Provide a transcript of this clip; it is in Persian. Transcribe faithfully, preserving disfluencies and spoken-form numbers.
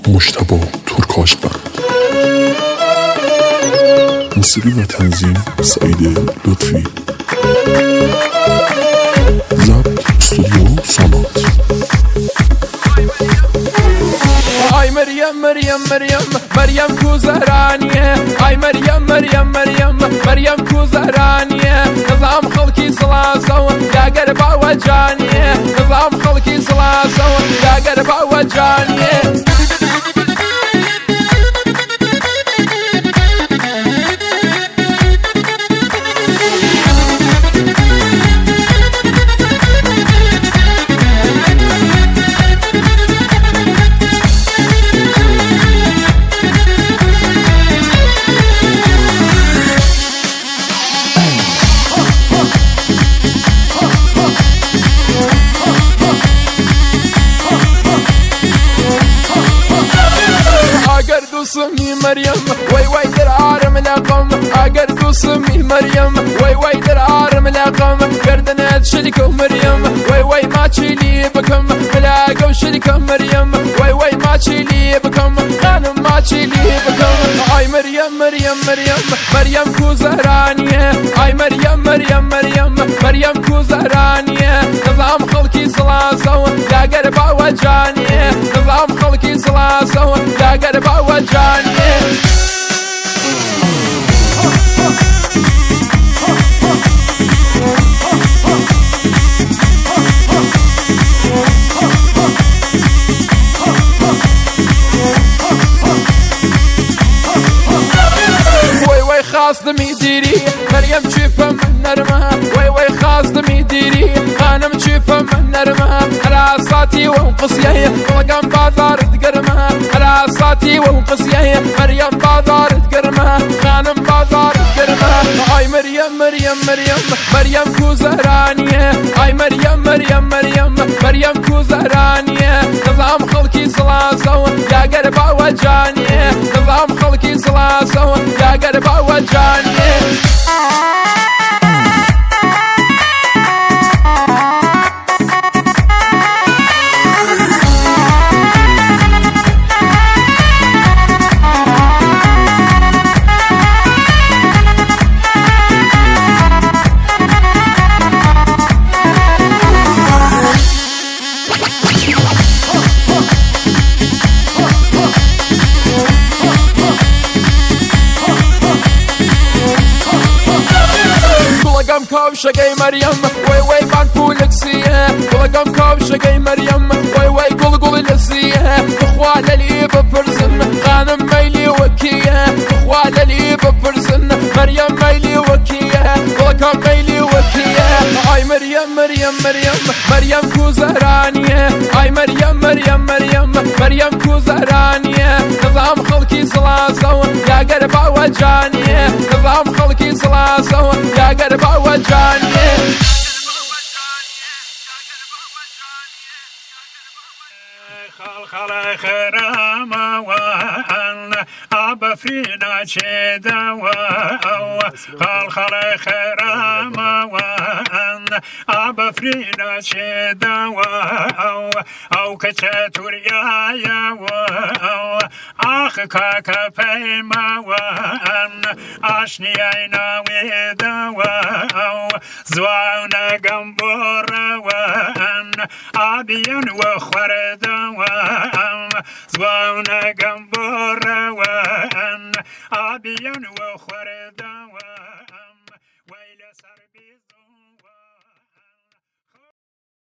مجتبی ترکاشبند. موسیقی و تنظیم سعید لطفی. ضبط استودیو سانات. آی مریم مریم مریم مریم کو زهرانیه، آی مریم مریم مریم مریم کو زهرانیه، نظام خلقی سلاسه و داگر با جانیه، نظام خلقی سلاسه و داگر با جانیه. سمي مريم وي وي در عارم لقم، اگر تو سمي مريم وي وي در عارم لقم، گردنت شلك مريم وي وي ما تشيلي بكم، ملاقو شلك مريم وي وي ما تشيلي بكم، خانم ما تشيلي بكم. اي مريم مريم مريم مريم كو زهرانية، اي مريم مريم مريم مريم كو زهرانية، نظام خلقي سلاسة داقر باو جانية، نظام خلقي سلاسة داقر باو جانية. خاص دمي ديري مريم تشوفها من نرمها، وي وي خاص دمي ديري خانم تشوفها من نرمها، على صاتي وانقصيه طلقان بازار تقرمها، على صاتي وانقصيه مريم بازار تقرمها، خانم بازار تقرمها. اي مريم مريم مريم مريم كو زهرانيه، اي مريم مريم مريم مريم كو زهرانيه، نظام خلقي سلاسه داقر باو جانيه، نظام خلقي سلاسه داقر باو جانيه. كوشة مريم وي وي بان بولكسية، طلقم كوشة مريم وي وي قل قل لسية، اخوال اللي بفرزن خانم ميلي وكية، اخوال اللي بفرزن مريم ميلي وكية، طلقم ميلي وكية. اي مريم مريم مريم مريم كو زهرانية، اي مريم مريم مريم مريم كو زهرانية، نظام خلقي سلاسة داقر باو جانية، نظام خلقي سلاسة داقر باو جانية. خلق خرام وان اب فينا شدا و خلق خرام وان اب فينا شدا و او كچتوريا يا و اخ كاكا فيما وان اشني عينا ودا و زوانا جنبور وان ابيان وخردا وان زوانا جنبور وان ابيان وخردا وان ويل سربي